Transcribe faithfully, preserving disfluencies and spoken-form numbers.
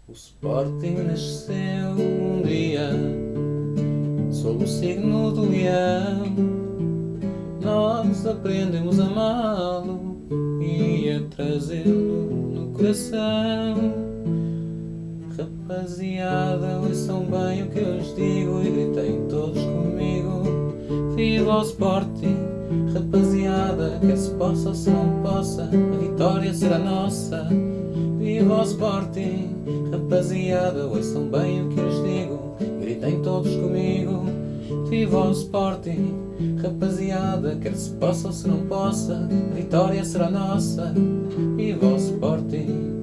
O Sporting nasceu um dia sob o signo do leão. Nós aprendemos a amá-lo e a trazê-lo no coração. Rapaziada, ouçam bem o que eu lhes digo e gritem todos comigo: viva o Sporting! Rapaziada, quer se possa ou se não possa, a vitória será nossa. Viva o Sporting! Rapaziada, ouçam bem o que eu lhes digo e gritem todos comigo: viva o Sporting! Rapaziada, quer se possa ou se não possa, a vitória será nossa. Viva o Sporting!